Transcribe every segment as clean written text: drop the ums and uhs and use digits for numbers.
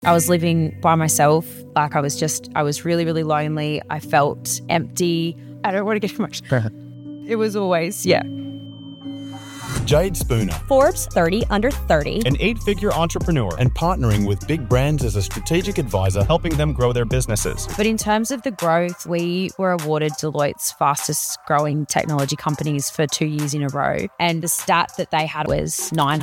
I was living by myself. Like I was really, really lonely. I felt empty. I don't want to get too much. It was always, Jade Spooner, Forbes 30 Under 30, an 8-figure entrepreneur and partnering with big brands as a strategic advisor, helping them grow their businesses. But in terms of the growth, we were awarded Deloitte's fastest growing technology companies for 2 years in a row. And the stat that they had was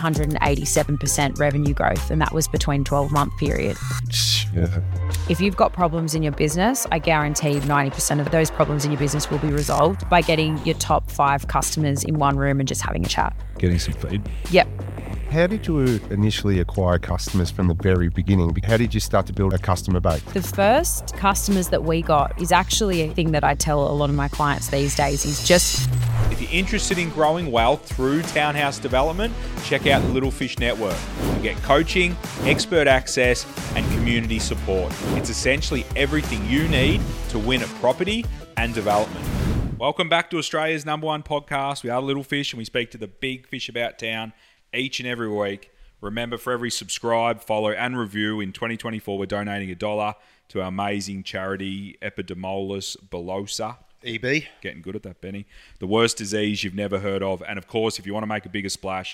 987% revenue growth. And that was between 12-month period. Yeah. If you've got problems in your business, I guarantee 90% of those problems in your business will be resolved by getting your top 5 customers in one room and just having a chat. Getting some feed. Yep. How did you initially acquire customers from the very beginning? How did you start to build a customer base? The first customers that we got is actually a thing that I tell a lot of my clients these days is just... If you're interested in growing wealth through townhouse development, check out the Little Fish Network. You get coaching, expert access, and community support. It's essentially everything you need to win at property and development. Welcome back to Australia's #1 podcast. We are Little Fish and we speak to the big fish about town each and every week. Remember, for every subscribe, follow, and review in 2024, we're donating $1 to our amazing charity, Epidermolysis bullosa. EB. Getting good at that, Benny. The worst disease you've never heard of. And of course, if you want to make a bigger splash,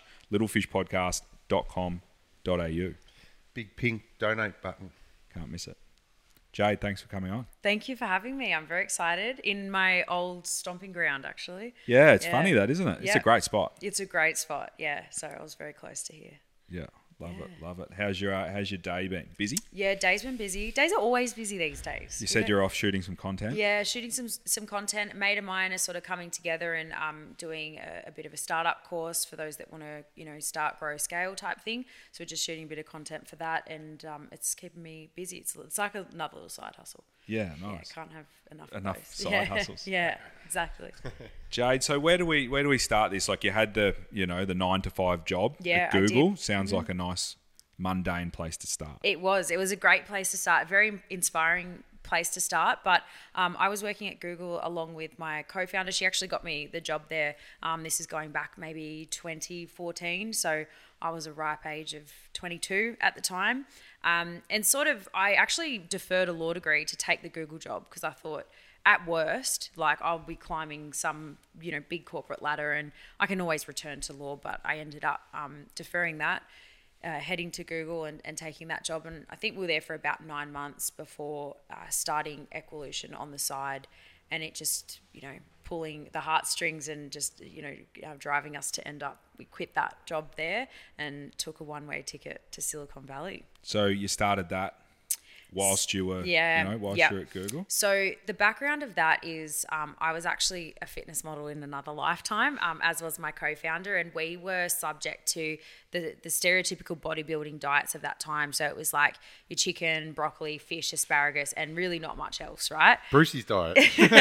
littlefishpodcast.com.au. Big pink donate button. Can't miss it. Jade, thanks for coming on. Thank you for having me. I'm very excited. In my old stomping ground, actually. Yeah, it's funny that, isn't it? It's a great spot. It's a great spot, yeah. So I was very close to here. Yeah, love it. How's your day been? Busy? Yeah, day's been busy. Days are always busy these days. You said you're off shooting some content? Yeah, shooting some content. A mate of mine is sort of coming together and doing a bit of a startup course for those that want to, start, grow, scale type thing. So we're just shooting a bit of content for that, and it's keeping me busy. It's like another little side hustle. Yeah, nice. Yeah, can't have enough side hustles. Yeah, exactly. Jade, so where do we start this? Like you had the 9-to-5 job at I Google. did. Sounds like a nice mundane place to start. It was a great place to start. A very inspiring place to start. But I was working at Google along with my co-founder. She actually got me the job there. This is going back maybe 2014. So I was a ripe age of 22 at the time. And I actually deferred a law degree to take the Google job because I thought, at worst, like I'll be climbing some, big corporate ladder and I can always return to law. But I ended up deferring that, heading to Google and taking that job. And I think we were there for about 9 months before starting Equalution on the side. And it just, pulling the heartstrings and just, driving us to end up, we quit that job there and took a one-way ticket to Silicon Valley. So you started that whilst you were, you're at Google? So the background of that is I was actually a fitness model in another lifetime, as was my co-founder, and we were subject to the stereotypical bodybuilding diets of that time. So it was like your chicken, broccoli, fish, asparagus, and really not much else, right? Brucey's diet.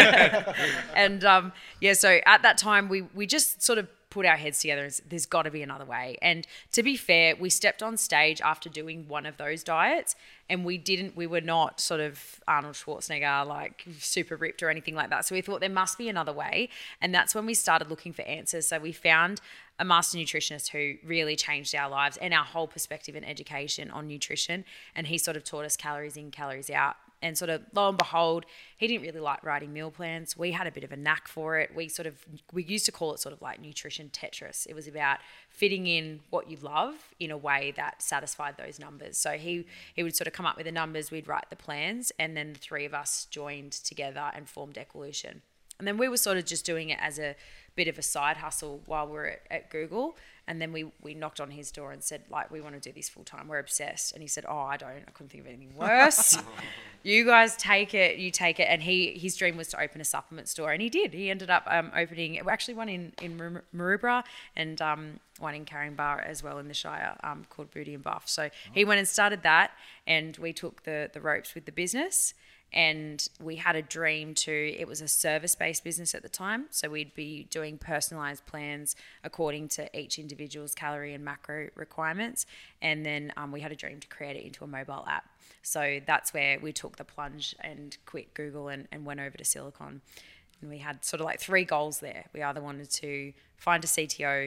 And so at that time we just sort of put our heads together and there's got to be another way. And to be fair, we stepped on stage after doing one of those diets and we were not sort of Arnold Schwarzenegger, like super ripped or anything like that. So we thought there must be another way. And that's when we started looking for answers. So we found a master nutritionist who really changed our lives and our whole perspective and education on nutrition. And he sort of taught us calories in, calories out. And sort of lo and behold, he didn't really like writing meal plans. We had a bit of a knack for it. We used to call it sort of like nutrition Tetris. It was about fitting in what you love in a way that satisfied those numbers. So he would sort of come up with the numbers, we'd write the plans, and then the three of us joined together and formed Equalution. And then we were sort of just doing it as a bit of a side hustle while we were at Google. And then we knocked on his door and said, like, we want to do this full time. We're obsessed. And he said, I couldn't think of anything worse. You guys take it. You take it. And his dream was to open a supplement store. And he did. He ended up opening, actually one in Maroubra and one in Caringbah as well in the Shire called Booty and Buff. So he went and started that and we took the ropes with the business. And we had a dream it was a service-based business at the time. So we'd be doing personalised plans according to each individual's calorie and macro requirements. And then we had a dream to create it into a mobile app. So that's where we took the plunge and quit Google and went over to Silicon. And we had sort of like 3 goals there. We either wanted to find a CTO,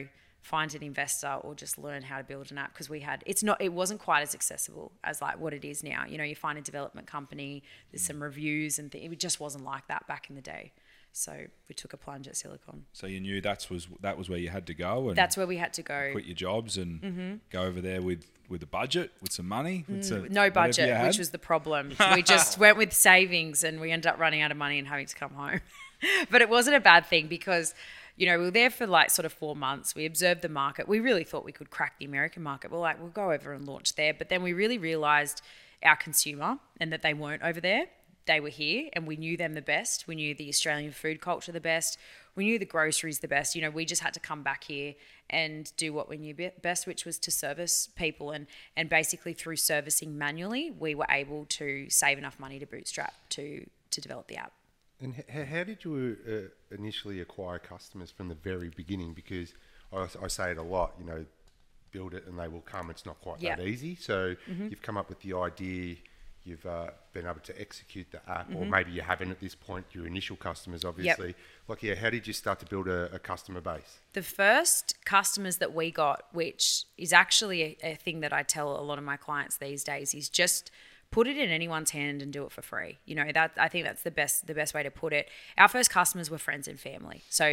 find an investor or just learn how to build an app, because it wasn't quite as accessible as like what it is now. You know, you find a development company, there's some reviews and it just wasn't like that back in the day. So we took a plunge at Silicon. So you knew that was where you had to go, and that's where we had to go. Quit your jobs and go over there with a budget, with some money. No budget, which was the problem. We just went with savings, and we ended up running out of money and having to come home. But it wasn't a bad thing because, you know, we were there for like sort of 4 months. We observed the market. We really thought we could crack the American market. We're like, we'll go over and launch there. But then we really realised our consumer and that they weren't over there. They were here, and we knew them the best. We knew the Australian food culture the best. We knew the groceries the best. You know, we just had to come back here and do what we knew best, which was to service people. And basically through servicing manually, we were able to save enough money to bootstrap to develop the app. And how did you initially acquire customers from the very beginning? Because I say it a lot, you know, build it and they will come. It's not quite that easy. So you've come up with the idea. You've been able to execute the app, or maybe you haven't at this point, your initial customers, obviously. How did you start to build a customer base? The first customers that we got, which is actually a thing that I tell a lot of my clients these days, is just put it in anyone's hand and do it for free. You know, I think that's the best way to put it. Our first customers were friends and family. So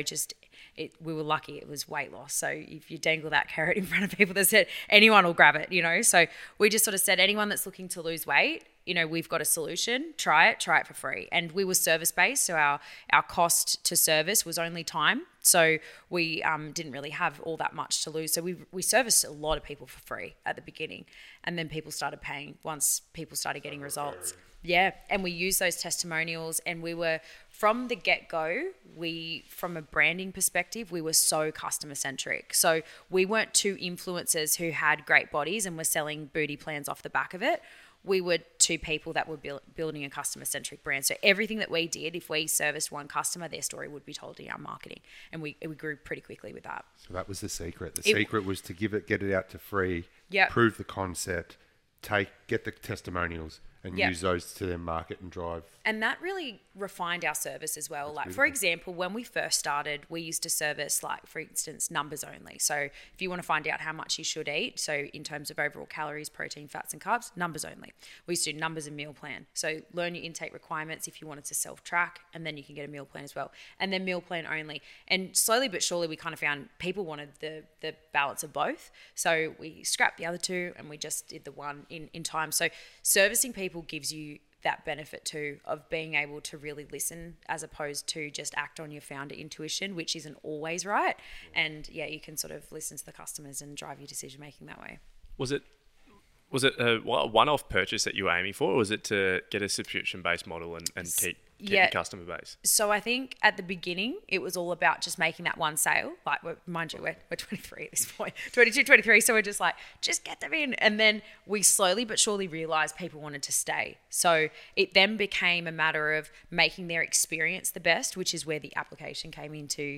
we were lucky it was weight loss. So if you dangle that carrot in front of people that said anyone will grab it, you know. So we just sort of said anyone that's looking to lose weight, you know, we've got a solution, try it for free. And we were service-based, so our cost to service was only time. So we didn't really have all that much to lose. So we serviced a lot of people for free at the beginning. And then people started paying once people started getting results. Yeah, and we used those testimonials, and we were, from the get-go, from a branding perspective, we were so customer-centric. So we weren't two influencers who had great bodies and were selling booty plans off the back of it. We were two people that were building a customer-centric brand. So everything that we did, if we serviced one customer, their story would be told in our marketing. And we grew pretty quickly with that. So that was the secret. The secret was to get it out to free, prove the concept, get the testimonials, and use those to then market and drive. And that really refined our service as well. That's for example, when we first started, we used to service, like, for instance, numbers only. So if you want to find out how much you should eat, so in terms of overall calories, protein, fats and carbs, numbers only. We used to do numbers and meal plan. So learn your intake requirements if you wanted to self-track, and then you can get a meal plan as well. And then meal plan only. And slowly but surely we kind of found people wanted the balance of both. So we scrapped the other two and we just did the one in time. So servicing people gives you that benefit too of being able to really listen as opposed to just act on your founder intuition, which isn't always right. And you can sort of listen to the customers and drive your decision making that way. Was it a one-off purchase that you were aiming for, or was it to get a subscription-based model and keep your customer base? So I think at the beginning, it was all about just making that one sale. Like, mind you, we're 23 at this point, 22, 23. So we're just like, just get them in. And then we slowly but surely realized people wanted to stay. So it then became a matter of making their experience the best, which is where the application came into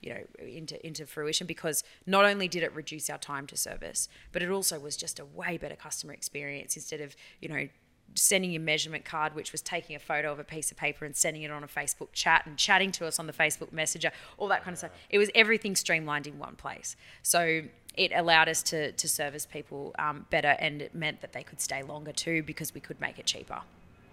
fruition, because not only did it reduce our time to service, but it also was just a way better customer experience. Instead of, you know, sending your measurement card, which was taking a photo of a piece of paper and sending it on a Facebook chat and chatting to us on the Facebook Messenger, all that kind of stuff. It was everything streamlined in one place. So it allowed us to service people better, and it meant that they could stay longer too, because we could make it cheaper.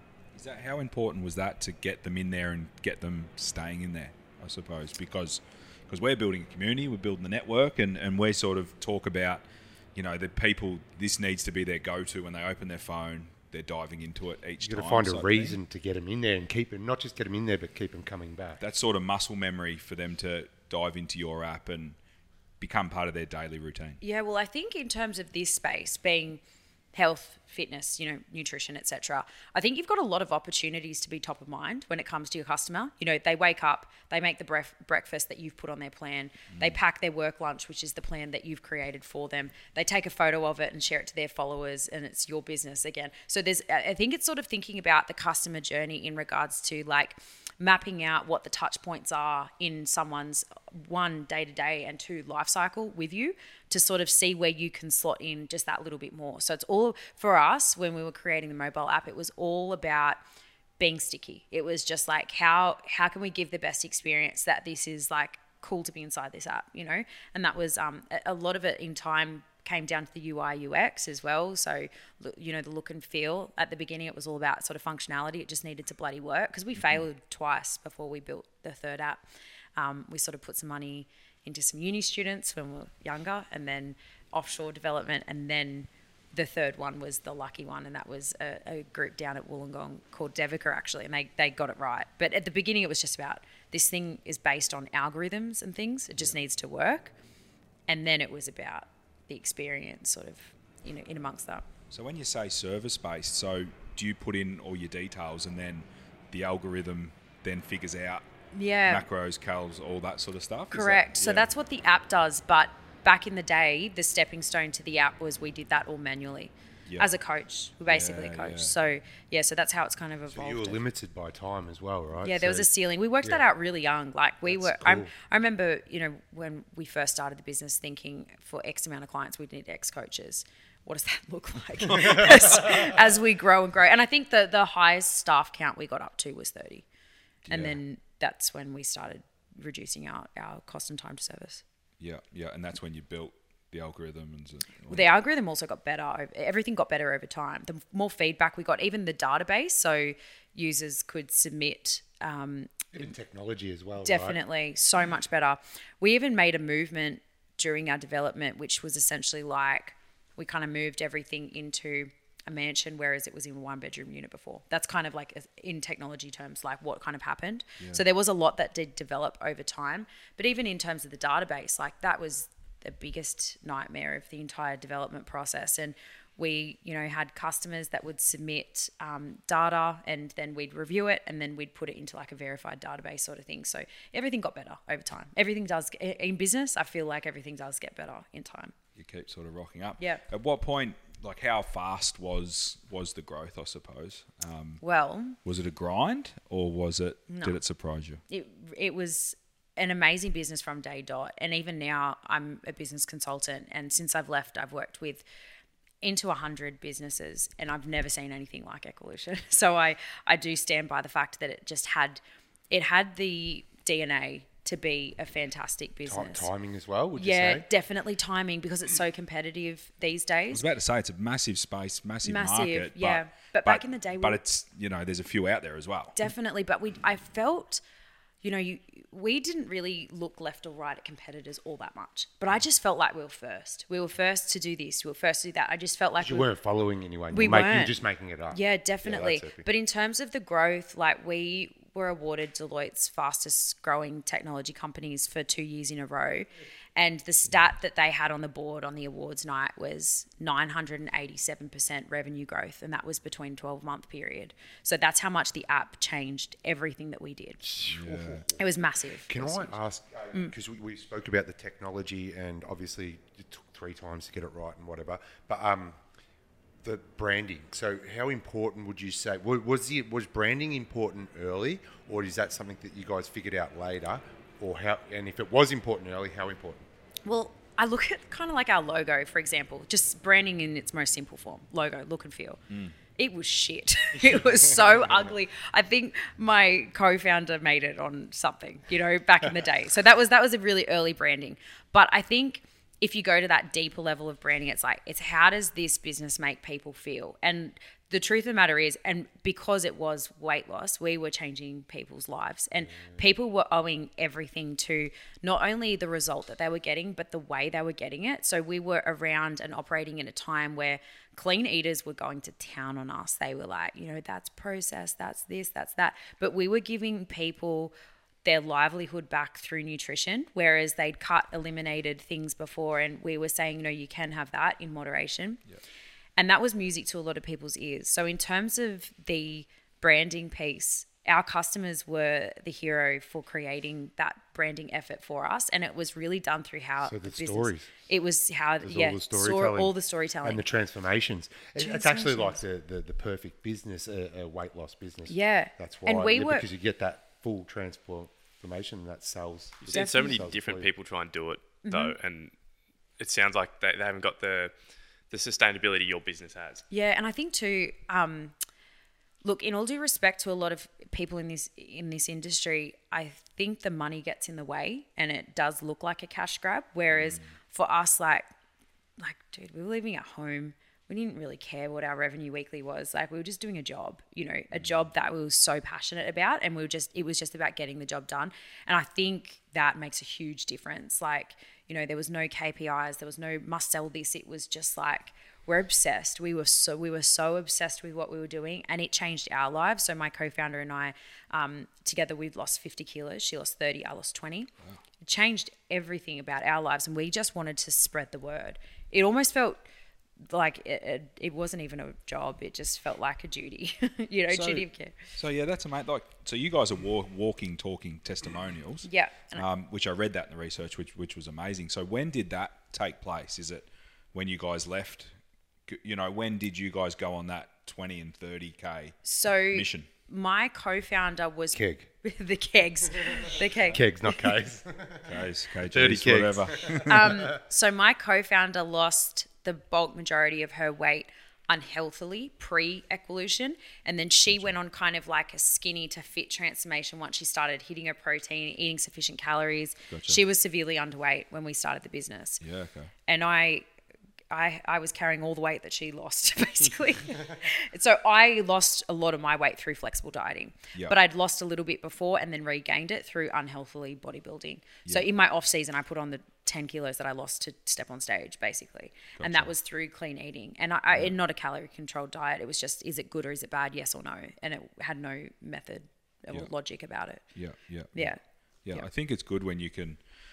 How important was that to get them in there and get them staying in there, I suppose? Because we're building a community, we're building the network, and we sort of talk about, you know, the people, this needs to be their go-to when they open their phone. They're diving into it each time. You've got to find a reason to get them in there and keep them, not just get them in there, but keep them coming back. That sort of muscle memory for them to dive into your app and become part of their daily routine. Yeah, well, I think in terms of this space being health, fitness, you know, nutrition, etc., I think you've got a lot of opportunities to be top of mind when it comes to your customer. You know, they wake up, they make the breakfast that you've put on their plan, they pack their work lunch, which is the plan that you've created for them, they take a photo of it and share it to their followers, and it's your business again. So I think it's sort of thinking about the customer journey in regards to, like, mapping out what the touch points are in someone's, one, day-to-day, and two, life cycle with you, to sort of see where you can slot in just that little bit more. So it's all, for us, when we were creating the mobile app, it was all about being sticky. It was just like, how can we give the best experience that this is like cool to be inside this app, you know? And that was a lot of it in time came down to the UI UX as well. So, you know, the look and feel. At the beginning, it was all about sort of functionality. It just needed to bloody work because we failed twice before we built the third app. We sort of put some money into some uni students when we were younger, and then offshore development, and then the third one was the lucky one, and that was a group down at Wollongong called Devika, actually, and they got it right. But at the beginning, it was just about this thing is based on algorithms and things. It just needs to work. And then it was about the experience sort of, you know, in amongst that. So when you say service-based, so do you put in all your details and then the algorithm then figures out macros, cals, all that sort of stuff? Correct. So that's what the app does. But back in the day, the stepping stone to the app was we did that all manually. As a coach, we basically coached. So that's how it's kind of evolved. So you were limited by time as well, right? Yeah, there was a ceiling. We worked that out really young. Like cool. I remember, you know, when we first started the business, thinking for X amount of clients, we'd need X coaches. What does that look like as we grow and grow? And I think the highest staff count we got up to was 30. And then that's when we started reducing our cost and time to service. Yeah. And that's when you built the algorithm and the algorithm also got better. Everything got better over time. The more feedback we got, even the database, so users could submit. Even technology as well. Definitely, right? So much better. We even made a movement during our development, which was essentially like we kind of moved everything into a mansion, whereas it was in a 1-bedroom unit before. That's kind of like in technology terms, like what kind of happened. Yeah. So there was a lot that did develop over time, but even in terms of the database, like that was the biggest nightmare of the entire development process. And we, you know, had customers that would submit data, and then we'd review it, and then we'd put it into like a verified database sort of thing. So everything got better over time. Everything does in business. I feel like everything does get better in time. You keep sort of rocking up. Yeah. At what point, like how fast was the growth, I suppose? Was it a grind, or did it surprise you? It was an amazing business from day dot. And even now I'm a business consultant, and since I've left, I've worked with into 100 businesses, and I've never seen anything like Ecolution. So I do stand by the fact that it had the DNA to be a fantastic business. Timing as well, would you say? Yeah, definitely timing, because it's so competitive these days. I was about to say, it's a massive space, massive market. Yeah. But back in the day... But it's, you know, there's a few out there as well. Definitely. But I felt... You know, we didn't really look left or right at competitors all that much. But I just felt like we were first. We were first to do this. We were first to do that. I just felt like... You weren't following anyone. We weren't. You're just making it up. Yeah, definitely. Yeah, but in terms of the growth, like we were awarded Deloitte's fastest growing technology companies for 2 years in a row. And the stat that they had on the board on the awards night was 987% revenue growth. And that was between 12-month period. So that's how much the app changed everything that we did. Yeah. It was massive. Can I ask, because we spoke about the technology, and obviously it took 3 times to get it right and whatever, but the branding. So how important would you say, was branding important early, or is that something that you guys figured out later? Or how? And if it was important early, how important? Well, I look at kind of like our logo, for example, just branding in its most simple form, logo, look and feel. It was shit. It was so ugly. I think my co-founder made it on something, you know, back in the day. So that was a really early branding. But I think if you go to that deeper level of branding, it's how does this business make people feel? And the truth of the matter is, and because it was weight loss, we were changing people's lives, and people were owing everything to not only the result that they were getting, but the way they were getting it. So we were around and operating in a time where clean eaters were going to town on us. They were like, you know, that's processed, that's this, that's that. But we were giving people their livelihood back through nutrition, whereas they'd eliminated things before, and we were saying, no, you can have that in moderation. Yep. And that was music to a lot of people's ears. So in terms of the branding piece, our customers were the hero for creating that branding effort for us. And it was really done through how the stories. It was how, all the storytelling. And the transformations. It's actually like the perfect business, a weight loss business. Yeah. That's why. And because you get that full transformation that sells. You've seen so many different people try and do it, though. And it sounds like they haven't got the sustainability your business has. Yeah, and I think too, Look, in all due respect to a lot of people in this industry, I think the money gets in the way and it does look like a cash grab. Whereas for us, like, dude, we were living at home. We didn't really care what our revenue weekly was. Like, we were just doing a job, a job that we were so passionate about, and it was just about getting the job done. And I think that makes a huge difference. Like, there was no KPIs, there was no must sell this. It was just like, we're obsessed. We were so obsessed with what we were doing, and it changed our lives. So my co-founder and I, together, we've lost 50 kilos. She lost 30, I lost 20. Wow. It changed everything about our lives, and we just wanted to spread the word. It almost felt like it wasn't even a job. It just felt like a duty, duty of care. So yeah, that's amazing. So you guys are walking, talking testimonials. Yeah. Which I read that in the research, which was amazing. So when did that take place? Is it when you guys left? When did you guys go on that 20 and 30K mission? My co-founder was Keg. The kegs. The keg. Kegs, not Ks. Ks, 30 kegs. Whatever. So my co-founder lost the bulk majority of her weight unhealthily pre-equolution, and then she went on kind of like a skinny to fit transformation once she started hitting her protein, eating sufficient calories. Gotcha. She was severely underweight when we started the business. Yeah, okay. And I was carrying all the weight that she lost, basically. So I lost a lot of my weight through flexible dieting. Yep. But I'd lost a little bit before and then regained it through unhealthily bodybuilding. Yep. So in my off season, I put on the 10 kilos that I lost to step on stage, basically. Gotcha. And that was through clean eating. And I not a calorie controlled diet. It was just, is it good or is it bad? Yes or no. And it had no method or logic about it. Yeah. I think it's good when you can,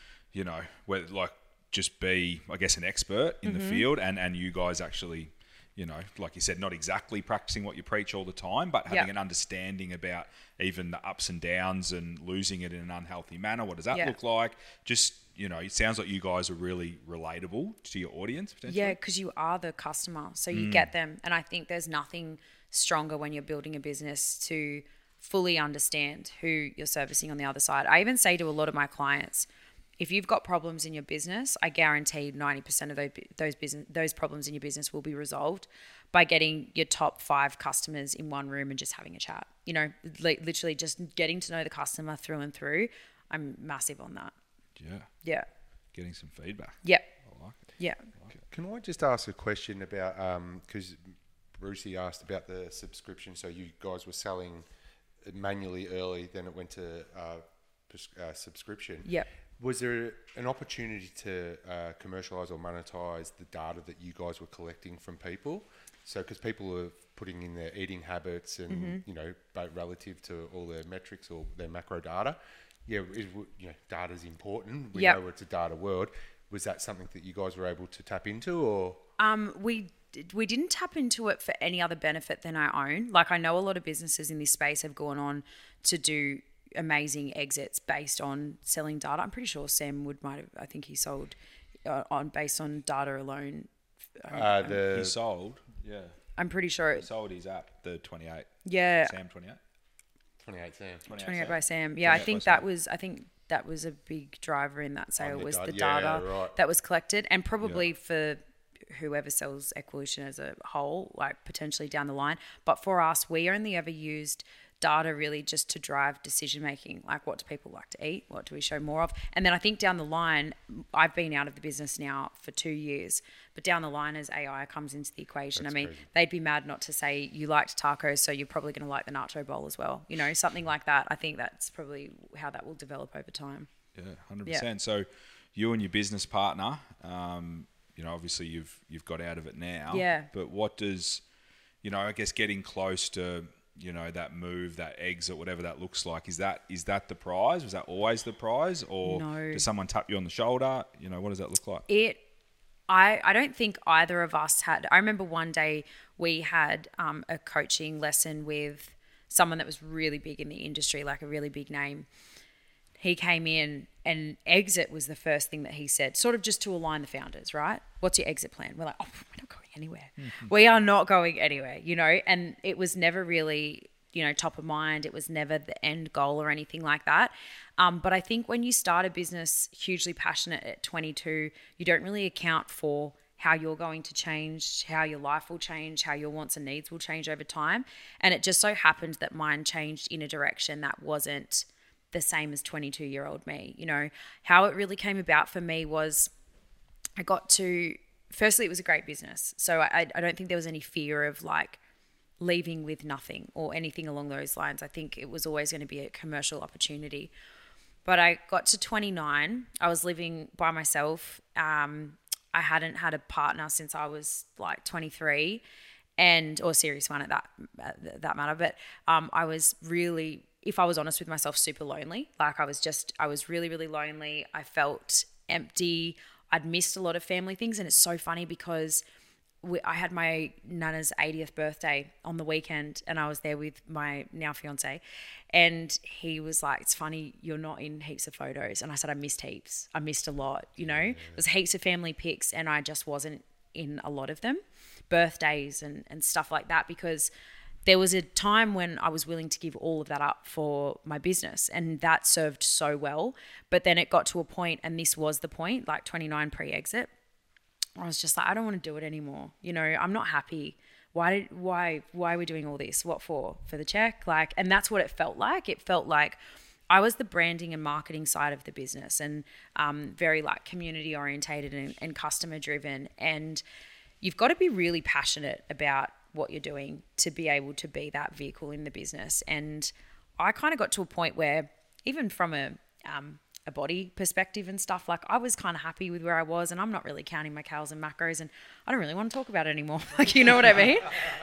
just be, I guess, an expert in the field and you guys actually, like you said, not exactly practicing what you preach all the time, but having an understanding about even the ups and downs and losing it in an unhealthy manner. What does that look like? Just, it sounds like you guys are really relatable to your audience, potentially. Yeah, because you are the customer, so you get them. And I think there's nothing stronger when you're building a business to fully understand who you're servicing on the other side. I even say to a lot of my clients, if you've got problems in your business, I guarantee 90% of those problems in your business will be resolved by getting your top 5 customers in one room and just having a chat. Literally just getting to know the customer through and through. I'm massive on that. Yeah. Getting some feedback. Yep. I like it. Yeah. Can I just ask a question about, because Brucey asked about the subscription, so you guys were selling manually early, then it went to subscription. Yep. Was there an opportunity to commercialise or monetize the data that you guys were collecting from people? So, because people were putting in their eating habits and, relative to all their metrics or their macro data. Yeah, data is important. We know it's a data world. Was that something that you guys were able to tap into, or? We didn't tap into it for any other benefit than our own. Like, I know a lot of businesses in this space have gone on to do amazing exits based on selling data. I'm pretty sure Sam Wood I think he sold based on data alone. He sold, yeah. I'm pretty sure he sold his app, the 28. Yeah. Sam 28. 28 Sam. 28 by Sam. Yeah, I think that was a big driver in that sale was the data that was collected, and probably for whoever sells Equolution as a whole, like potentially down the line. But for us, we only ever used data really just to drive decision making, like what do people like to eat, what do we show more of, and then I think down the line, I've been out of the business now for 2 years, but down the line as AI comes into the equation, that's crazy. They'd be mad not to say you liked tacos, so you're probably going to like the nacho bowl as well, something like that. I think that's probably how that will develop over time. Yeah, 100%. So you and your business partner, obviously you've got out of it now, but what does, I guess getting close to that move, that exit, whatever that looks like, is that the prize? Was that always the prize, or does someone tap you on the shoulder? What does that look like? I don't think either of us had. I remember one day we had a coaching lesson with someone that was really big in the industry, like a really big name. He came in and exit was the first thing that he said, sort of just to align the founders, right? What's your exit plan? We're like, we're not going anywhere. Mm-hmm. We are not going anywhere, and it was never really, top of mind. It was never the end goal or anything like that. But I think when you start a business hugely passionate at 22, you don't really account for how you're going to change, how your life will change, how your wants and needs will change over time. And it just so happened that mine changed in a direction that wasn't the same as 22-year-old me. You know, how it really came about for me was firstly, it was a great business. So I don't think there was any fear of like leaving with nothing or anything along those lines. I think it was always going to be a commercial opportunity. But I got to 29. I was living by myself. I hadn't had a partner since I was like 23, or serious one at that matter. But I was really, if I was honest with myself, super lonely. Like I was really, really lonely. I felt empty. I'd missed a lot of family things. And it's so funny because I had my Nana's 80th birthday on the weekend, and I was there with my now fiance, and he was like, "It's funny, you're not in heaps of photos." And I said, "I missed heaps. I missed a lot, you know." There's heaps of family pics, and I just wasn't in a lot of them, birthdays and stuff like that, because there was a time when I was willing to give all of that up for my business, and that served so well. But then it got to a point, and this was the point, like 29 pre-exit, I was just like, I don't want to do it anymore. You know, I'm not happy. Why are we doing all this? What for? For the check? Like, and that's what it felt like. It felt like I was the branding and marketing side of the business, and very like community orientated and customer driven. And you've got to be really passionate about what you're doing to be able to be that vehicle in the business. And I kind of got to a point where, even from a body perspective and stuff, like I was kind of happy with where I was, and I'm not really counting my calories and macros, and I don't really want to talk about it anymore. Like, you know what I mean?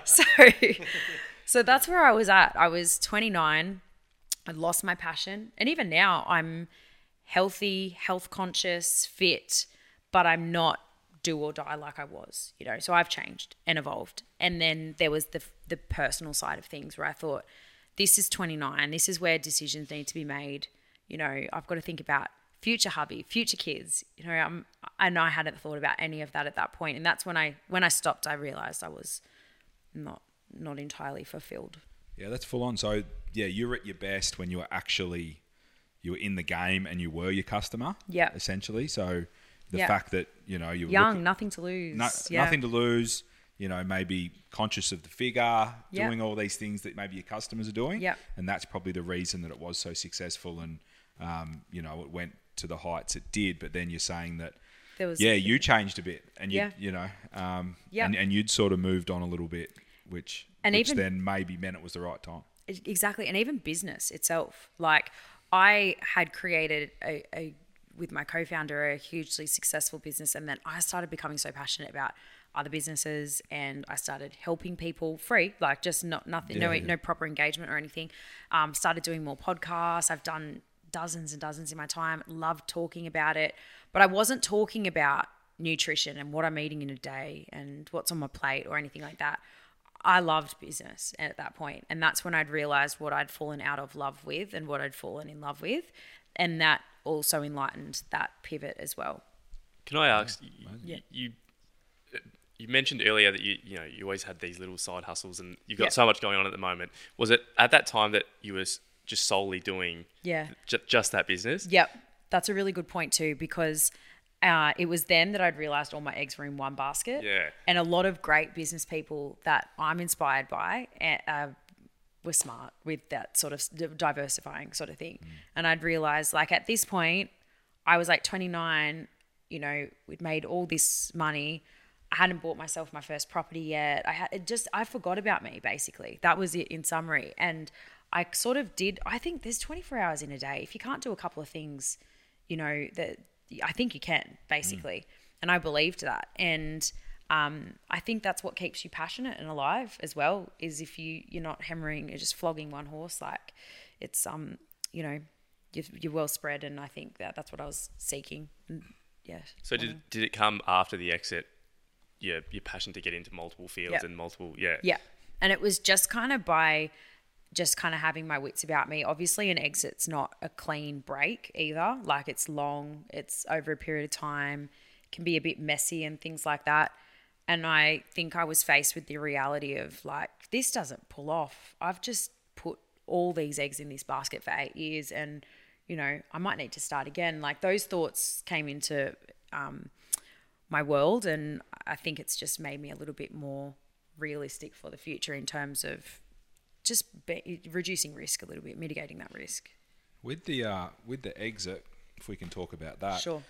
So that's where I was at. I was 29. I'd lost my passion. And even now I'm healthy, health conscious, fit, but I'm not do or die like I was, you know. So I've changed and evolved. And then there was the personal side of things where I thought, this is 29. This is where decisions need to be made. You know, I've got to think about future hubby, future kids. You know, I hadn't thought about any of that at that point. And that's when I stopped, I realized I was not entirely fulfilled. Yeah, that's full on. So yeah, you were at your best when you were in the game and you were your customer. Yeah. Essentially. So the fact that, you know, you were young, nothing to lose. Nothing to lose. You know, maybe conscious of the figure, doing all these things that maybe your customers are doing. Yeah. And that's probably the reason that it was so successful, and you know, it went to the heights it did. But then you're saying that you changed a bit, and you know, and you'd sort of moved on a little bit, which then maybe meant it was the right time. Exactly. And even business itself, like I had created with my co-founder, a hugely successful business, and then I started becoming so passionate about other businesses, and I started helping people free, like just no proper engagement or anything. Started doing more podcasts. I've done dozens and dozens in my time. Loved talking about it, but I wasn't talking about nutrition and what I'm eating in a day and what's on my plate or anything like that. I loved business at that point, and that's when I'd realized what I'd fallen out of love with and what I'd fallen in love with, and that also enlightened that pivot as well. Can I ask, you mentioned earlier that you always had these little side hustles, and you've got so much going on at the moment. Was it at that time that you was just solely doing just that business? Yep. That's a really good point too, because it was then that I'd realized all my eggs were in one basket. Yeah. And a lot of great business people that I'm inspired by were smart with that sort of diversifying sort of thing. And I'd realized, like, at this point, I was like 29, you know, we'd made all this money. I hadn't bought myself my first property yet. I forgot about me, basically. That was it in summary. And I sort of did, I think there's 24 hours in a day. If you can't do a couple of things, you know, that I think you can, basically. And I believed that. And I think that's what keeps you passionate and alive as well, is if you're not hammering, you're just flogging one horse. Like, it's, you know, you're well spread. And I think that's what I was seeking. And, yeah. So did it come after the exit? Your passion to get into multiple fields and multiple, Yeah. And it was just kind of by just kind of having my wits about me. Obviously, an exit's not a clean break either. Like, it's long, it's over a period of time, can be a bit messy and things like that. And I think I was faced with the reality of, like, this doesn't pull off. I've just put all these eggs in this basket for 8 years, and, you know, I might need to start again. Like, those thoughts came into my world, and I think it's just made me a little bit more realistic for the future in terms of just reducing risk a little bit, mitigating that risk. With the exit, if we can talk about that. Sure.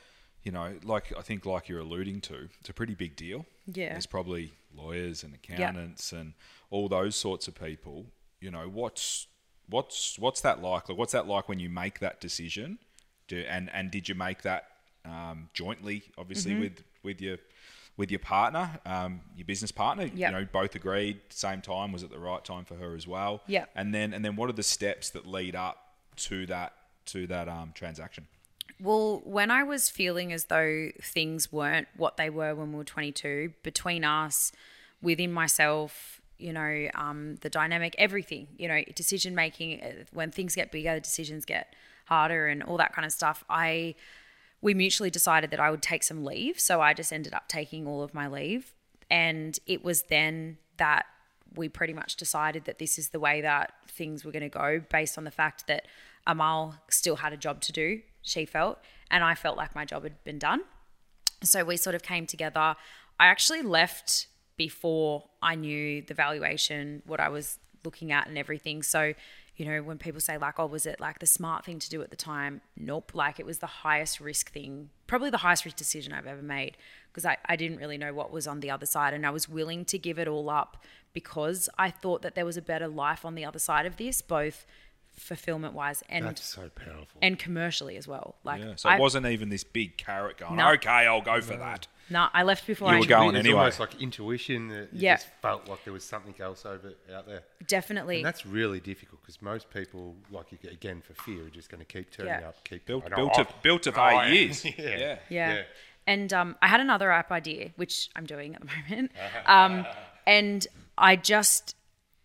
I think like you're alluding to, it's a pretty big deal. Yeah. There's probably lawyers and accountants and all those sorts of people. What's that like? Like, what's that like when you make that decision? And did you make that jointly, obviously, with your partner, your business partner? Yep. Both agreed same time. Was it the right time for her as well? Yeah. And then what are the steps that lead up to that transaction? Well, when I was feeling as though things weren't what they were when we were 22, between us, within myself, the dynamic, everything, decision making, when things get bigger, the decisions get harder and all that kind of stuff, we mutually decided that I would take some leave. So I just ended up taking all of my leave. And it was then that we pretty much decided that this is the way that things were going to go, based on the fact that Amal still had a job to do, she felt, and I felt like my job had been done. So we sort of came together. I actually left before I knew the valuation, what I was looking at and everything. So, when people say like, oh, was it like the smart thing to do at the time? Nope. Like, it was the highest risk thing, probably the highest risk decision I've ever made, because I didn't really know what was on the other side, and I was willing to give it all up because I thought that there was a better life on the other side of this, both fulfillment wise and that's so powerful, and commercially as well. So it wasn't even this big carrot going, okay, I'll go for that. No, I left before you were going it was anyway. Almost like intuition. That you just felt like there was something else out there. Definitely. And that's really difficult, because most people, again, for fear, are just going to keep turning up, keep built of 8 years. Yeah. And I had another app idea, which I'm doing at the moment. And I just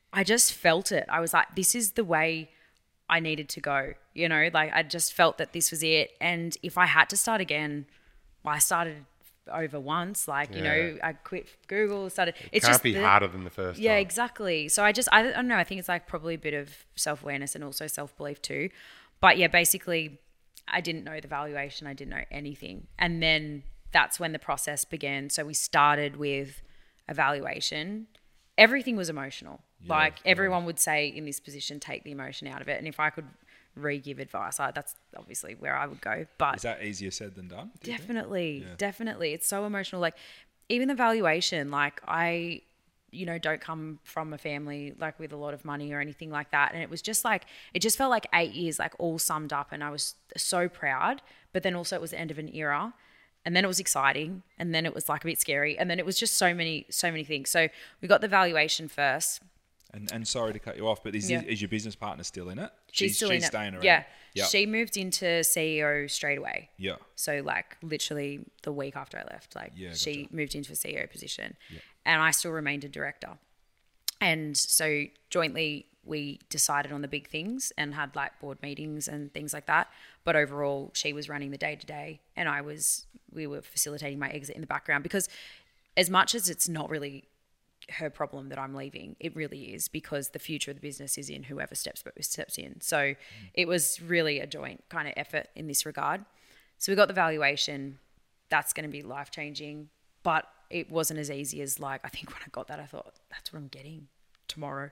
felt it. I was like, this is the way I needed to go. I just felt that this was it. And if I had to start again, I started over once. I quit Google, started. It can't be harder than the first time. Yeah, exactly. So I don't know. I think it's like probably a bit of self-awareness and also self-belief too. But yeah, basically, I didn't know the valuation. I didn't know anything. And then that's when the process began. So we started with a valuation. Everything was emotional. Everyone would say in this position, take the emotion out of it. And if I could re-give advice, that's obviously where I would go. But is that easier said than done? Definitely. It's so emotional. Like, even the valuation, I don't come from a family with a lot of money or anything like that. And it was just it just felt like 8 years, all summed up. And I was so proud, but then also it was the end of an era. And then it was exciting. And then it was a bit scary. And then it was just so many things. So we got the valuation first. And sorry to cut you off, but is your business partner still in it? She's still in it. Staying around. Yeah. Yep. She moved into CEO straight away. Yeah. So literally the week after I left, she moved into a CEO position, and I still remained a director. And so jointly we decided on the big things and had board meetings and things like that. But overall, she was running the day-to-day, and we were facilitating my exit in the background, because as much as it's not really her problem that I'm leaving, it really is, because the future of the business is in whoever steps in. So it was really a joint kind of effort in this regard. So we got the valuation. That's going to be life-changing, but it wasn't as easy as I think when I got that, I thought, that's what I'm getting tomorrow.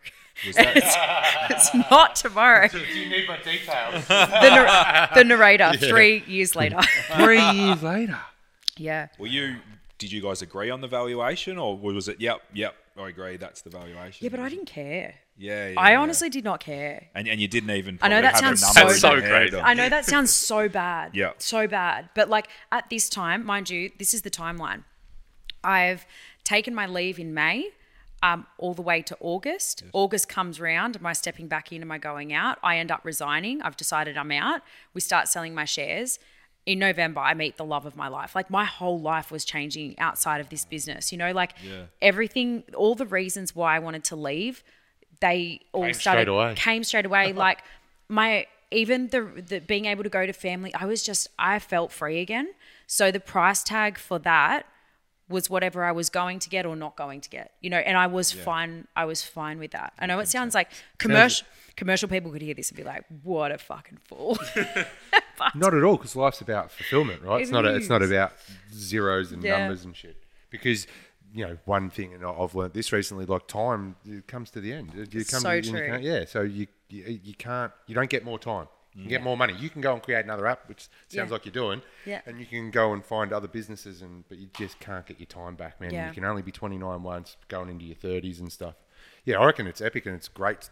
It's not tomorrow. So do you need my details? The narrator, 3 years later. 3 years later. Yeah. Did you guys agree on the valuation, or was it, yep, I agree, that's the valuation? Yeah, but I didn't care. Yeah. I honestly did not care. And you didn't even I know that have sounds a number so in your head. I know that sounds so bad. Yeah. So bad. But at this time, mind you, this is the timeline. I've taken my leave in May, all the way to August. Yes. August comes round. Am I stepping back in? Am I going out? I end up resigning. I've decided I'm out. We start selling my shares. In November, I meet the love of my life. My whole life was changing outside of this business. Everything, all the reasons why I wanted to leave, they all came straight away. Even the being able to go to family, I felt free again. So the price tag for that was whatever I was going to get or not going to get, and I was fine. I was fine with that. I know it sounds like commercial people could hear this and be like, what a fucking fool. Not at all, because life's about fulfillment, right? It's not is. about zeros and Yeah. numbers and shit. Because one thing, and I've learned this recently, like time, it comes to the end. So true. So you can't, you don't get more time. You can get more money. You can go and create another app, which sounds like you're doing, and you can go and find other businesses, but you just can't get your time back, man. Yeah. You can only be 29 once, going into your 30s and stuff. Yeah, I reckon it's epic, and it's great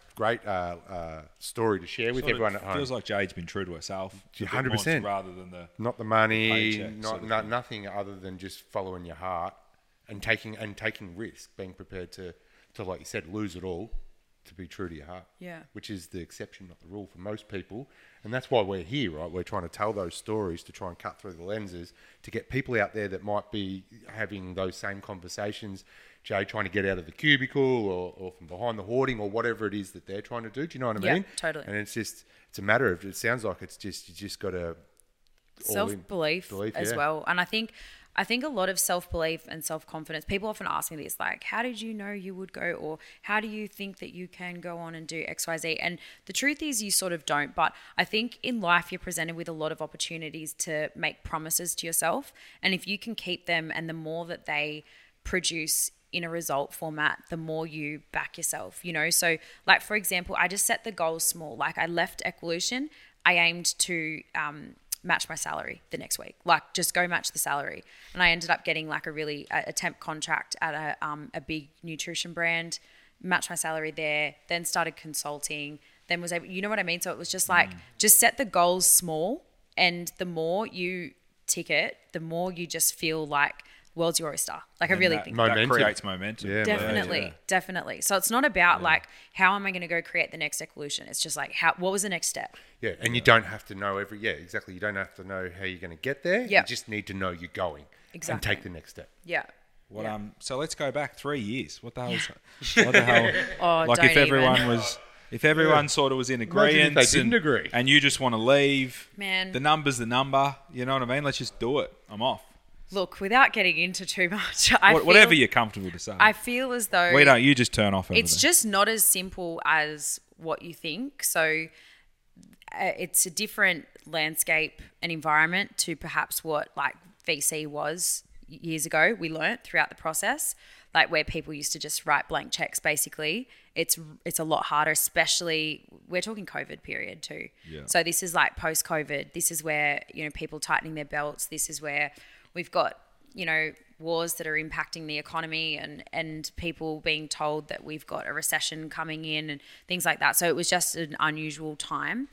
story to share with Sort of everyone at home. Feels like Jade's been true to herself. 100%. Rather than not the money, paycheck not sort of thing. nothing other than just following your heart and taking risk, being prepared to like you said, lose it all to be true to your heart. Yeah. Which is the exception, not the rule for most people. And that's why we're here, right? We're trying to tell those stories to try and cut through the lenses to get people out there that might be having those same conversations, Jay, trying to get out of the cubicle or from behind the hoarding or whatever it is that they're trying to do. Do you know what I mean? Yeah, totally. And it's a matter of, it sounds like it's just, you just got to self-belief as yeah. well. And I think a lot of self-belief and self-confidence, people often ask me this, like, how did you know you would go, or how do you think that you can go on and do XYZ? And the truth is you sort of don't. But I think in life you're presented with a lot of opportunities to make promises to yourself. And if you can keep them, and the more that they produce in a result format, the more you back yourself, So like, for example, I just set the goals small. Like, I left Equolution, I aimed to match my salary the next week, like just go match the salary. And I ended up getting like a temp contract at a big nutrition brand, match my salary there, then started consulting, then was able, you know what I mean? So it was just like, just set the goals small, and the more you tick it, the more you just feel like world's your oyster. Like, I really think that creates momentum. Yeah, Definitely. So it's not about like, how am I going to go create the next Equolution? It's just like, what was the next step? Yeah, and you don't have to know exactly. You don't have to know how you're going to get there. Yeah. You just need to know you're going and Exactly. take the next step. Yeah. So let's go back 3 years. What the hell is what the hell? Oh, Like, don't if everyone sort of was in Imagine agreement, if they didn't agree. and you just want to leave, Man. the number's the number. You know what I mean? Let's just do it. I'm off. Look, without getting into too much, Whatever you're comfortable to say. I feel as though We don't. You just turn off. it's just not as simple as what you think. So it's a different landscape and environment to perhaps what like VC was years ago. We learnt throughout the process, like where people used to just write blank checks. Basically, it's a lot harder, especially we're talking COVID period too. Yeah. So this is like post-COVID. This is where people tightening their belts. This is where we've got wars that are impacting the economy, and people being told that we've got a recession coming in and things like that. So it was just an unusual time.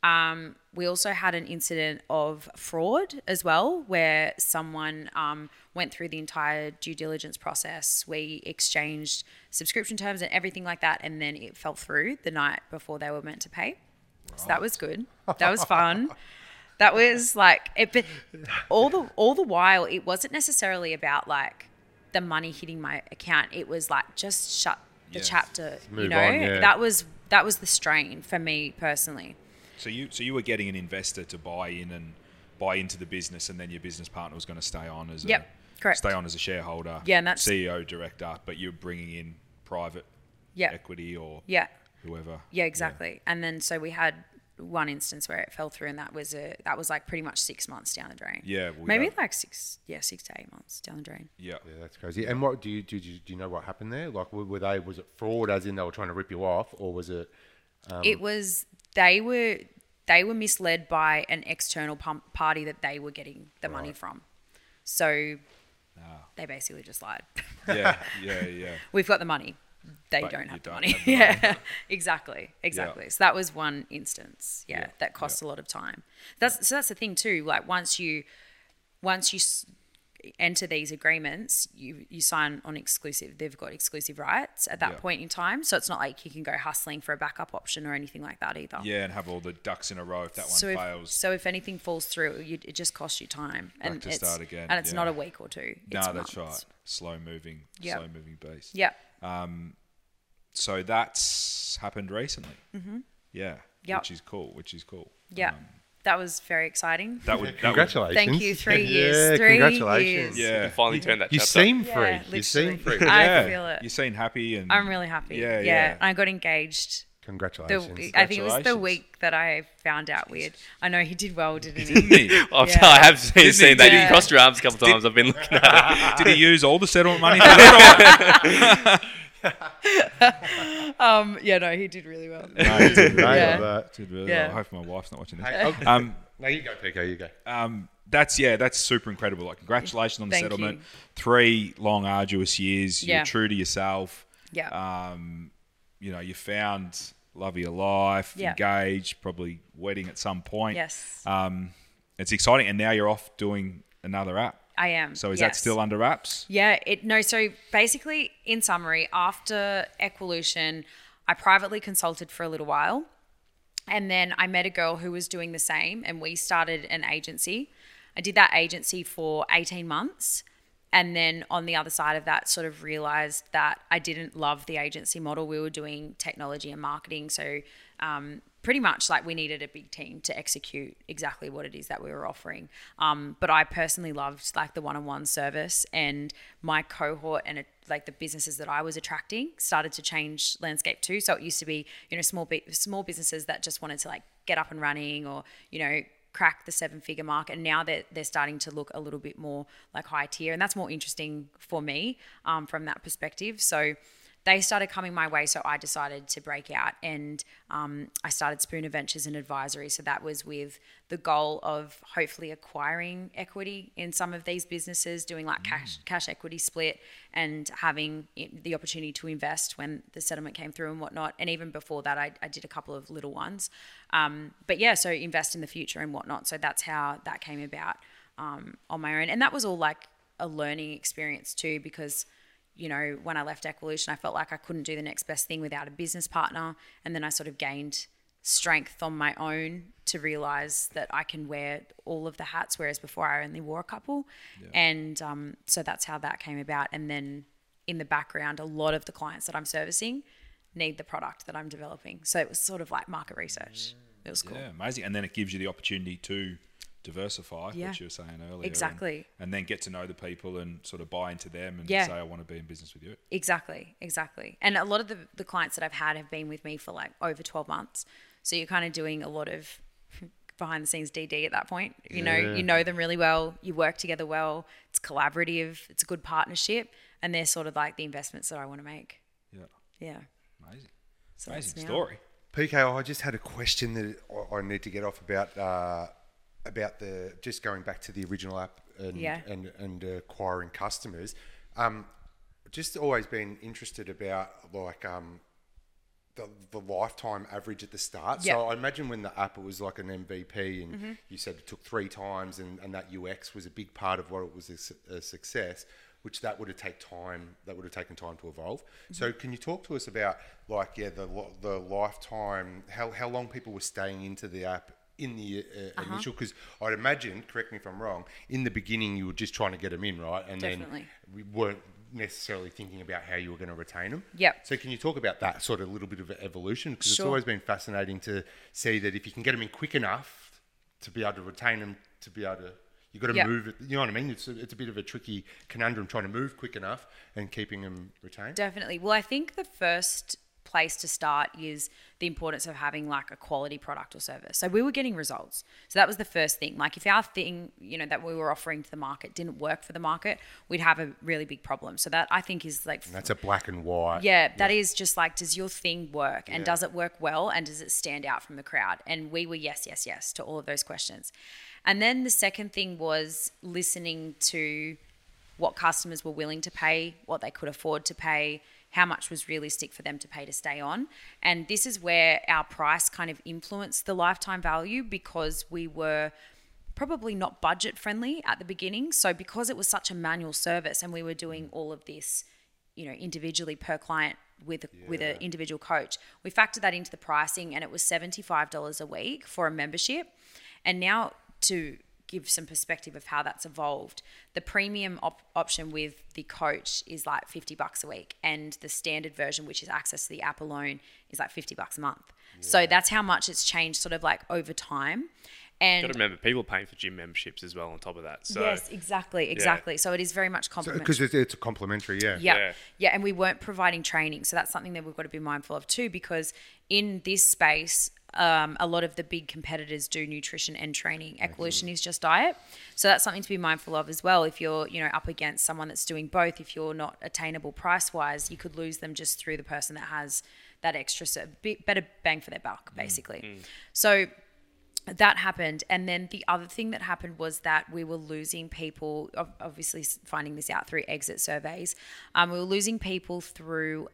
We also had an incident of fraud as well, where someone went through the entire due diligence process. We exchanged subscription terms and everything like that, and then it fell through the night before they were meant to pay. Right. So that was good. That was fun. That was like it. But all the while, it wasn't necessarily about like the money hitting my account. It was like, just shut the chapter. Move on, yeah. That was the strain for me personally. So you were getting an investor to buy into the business, and then your business partner was going to stay on as a shareholder, and that's CEO, director, but you're bringing in private equity or whoever. Yeah, exactly. Yeah. And then so we had one instance where it fell through, and that was like pretty much 6 months down the drain. Yeah, maybe like 6 to 8 months down the drain. Yeah, that's crazy. And what do you know what happened there? Like, was it fraud, as in they were trying to rip you off, or was it? It was they were misled by an external party that they were getting the money from. So they basically just lied. Yeah. We've got the money. They But don't you have the don't money. have the money. Yeah, exactly. Yeah. So that was one instance. That cost a lot of time. That's the thing too. Like once you enter these agreements, you sign on exclusive. They've got exclusive rights at that point in time. So it's not like you can go hustling for a backup option or anything like that either. Yeah, and have all the ducks in a row if that one fails. So if anything falls through, it just costs you time. Back to start again. And it's not a week or two. It's no, that's months. right. Slow moving beast. Yeah. So that's happened recently. Mm-hmm. Yeah. Yep. Which is cool. Yeah. That was very exciting. Congratulations. Thank you. 3 years. 3 congratulations. years. Yeah. You finally turned that You chapter. seem free. Yeah, You seem literally. free. I feel it. You seem happy, and I'm really happy. Yeah. I got engaged Congratulations. I think it was the week that I found out weird. I know he did well, didn't he? Didn't he? I have seen that. Yeah. You crossed your arms a couple of times. I've been looking at it. Did he use all the settlement money for that? No, he did really well. No, he did great Yeah. on that. Did really Yeah. well. I hope my wife's not watching this. Hey, no, you go, Pico. You go. That's super incredible. Like, congratulations on the Thank settlement. you. 3 long, arduous years. Yeah. You're true to yourself. Yeah. You found love of your life, Yeah. engaged, probably wedding at some point. Yes. It's exciting, and now you're off doing another app. I am. So is that still under wraps? Yeah. So basically, in summary, after Equolution, I privately consulted for a little while. And then I met a girl who was doing the same, and we started an agency. I did that agency for 18 months. And then on the other side of that, sort of realized that I didn't love the agency model. We were doing technology and marketing. So pretty much like we needed a big team to execute exactly what it is that we were offering. But I personally loved like the one-on-one service, and my cohort and like the businesses that I was attracting started to change landscape too. So it used to be, small businesses that just wanted to like get up and running, or, crack the 7-figure mark, and now they're starting to look a little bit more like high tier, and that's more interesting for me from that perspective. So they started coming my way, so I decided to break out, and I started Spooner Ventures and Advisory. So that was with the goal of hopefully acquiring equity in some of these businesses, doing like cash equity split, and having the opportunity to invest when the settlement came through and whatnot. And even before that, I did a couple of little ones. But yeah, so invest in the future and whatnot. So that's how that came about on my own. And that was all like a learning experience too, because when I left Equolution, I felt like I couldn't do the next best thing without a business partner. And then I sort of gained strength on my own to realize that I can wear all of the hats, whereas before I only wore a couple. Yeah. And so that's how that came about. And then in the background, a lot of the clients that I'm servicing need the product that I'm developing. So it was sort of like market research. It was cool. Yeah, amazing. And then it gives you the opportunity to diversify, Yeah. what you were saying earlier. Exactly. And then get to know the people and sort of buy into them and say, I want to be in business with you. Exactly. And a lot of the clients that I've had have been with me for like over 12 months. So you're kind of doing a lot of behind the scenes DD at that point. You know them really well. You work together well. It's collaborative. It's a good partnership. And they're sort of like the investments that I want to make. Yeah. Amazing. So amazing story. PK, I just had a question that I need to get off about the just going back to the original app and acquiring customers. Just always been interested about like the lifetime average at the start. Yep. So I imagine when the app was like an MVP, and you said it took 3 times, and that UX was a big part of what it was a success, which that would have taken time to evolve. So can you talk to us about like the lifetime, how long people were staying into the app in the initial? Because I'd imagine, correct me if I'm wrong, in the beginning you were just trying to get them in, right? And Definitely. then we weren't necessarily thinking about how you were going to retain them. Yep. So can you talk about that sort of little bit of evolution? Because Sure. it's always been fascinating to see that if you can get them in quick enough to be able to retain them, to be able to, you've got to move it. You know what I mean? It's a bit of a tricky conundrum trying to move quick enough and keeping them retained. Definitely. Well, I think the first place to start is the importance of having like a quality product or service. So we were getting results. So that was the first thing. Like if our thing, that we were offering to the market didn't work for the market, we'd have a really big problem. So that I think is like... And that's a black and white. Yeah, that is just like, does your thing work? And does it work well? And does it stand out from the crowd? And we were yes to all of those questions. And then the second thing was listening to what customers were willing to pay, what they could afford to pay, how much was realistic for them to pay to stay on. And this is where our price kind of influenced the lifetime value, because we were probably not budget friendly at the beginning. So because it was such a manual service and we were doing all of this, individually per client with an individual coach, we factored that into the pricing, and it was $75 a week for a membership. And now, to give some perspective of how that's evolved, the premium option with the coach is like $50 a week, and the standard version, which is access to the app alone, is like $50 a month. So that's how much it's changed sort of like over time. And got to remember, people are paying for gym memberships as well on top of that. So yes, exactly. So it is very much complementary. Because it's a complimentary, Yeah, and we weren't providing training. So that's something that we've got to be mindful of too, because in this space, a lot of the big competitors do nutrition and training. Equilition is just diet. So that's something to be mindful of as well. If you're, up against someone that's doing both, if you're not attainable price-wise, you could lose them just through the person that has that extra, better bang for their buck, basically. So that happened. And then the other thing that happened was that we were losing people, obviously finding this out through exit surveys. We were losing people through...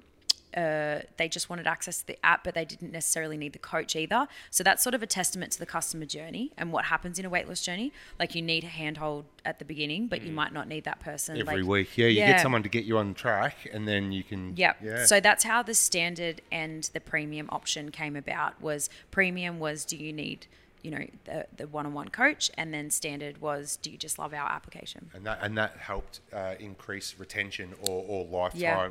they just wanted access to the app, but they didn't necessarily need the coach either. So that's sort of a testament to the customer journey and what happens in a weight loss journey. Like, you need a handhold at the beginning, but you might not need that person every week. You get someone to get you on track, and then you can. Yeah. So that's how the standard and the premium option came about. Was premium was, do you need the one-on-one coach, and then standard was, do you just love our application? And that helped increase retention or lifetime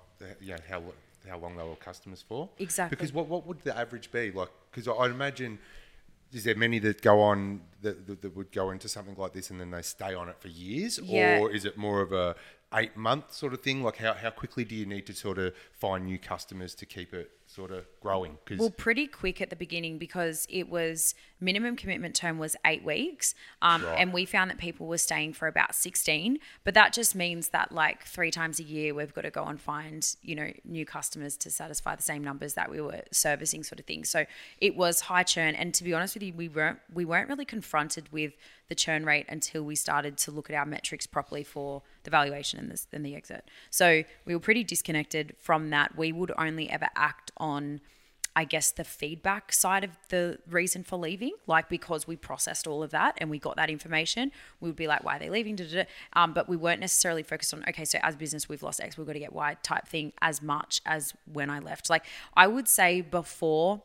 how long they were customers for. Exactly. Because what would the average be? Like, because I'd imagine, is there many that go on that would go into something like this and then they stay on it for years? Yeah. Or is it more of a 8-month sort of thing? Like, how quickly do you need to sort of find new customers to keep it sort of growing? Well, pretty quick at the beginning, because it was minimum commitment term was 8 weeks. And we found that people were staying for about 16. But that just means that, like, 3 times a year, we've got to go and find, new customers to satisfy the same numbers that we were servicing, sort of thing. So it was high churn. And to be honest with you, we weren't really confronted with the churn rate until we started to look at our metrics properly for the valuation and the exit. So we were pretty disconnected from that. We would only ever act on, I guess, the feedback side of the reason for leaving, like, because we processed all of that and we got that information, we would be like, why are they leaving? But we weren't necessarily focused on, okay, so as a business, we've lost X, we've got to get Y type thing, as much as when I left. Like, I would say before,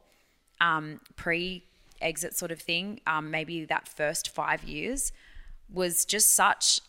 pre-exit sort of thing, maybe that first 5 years was just such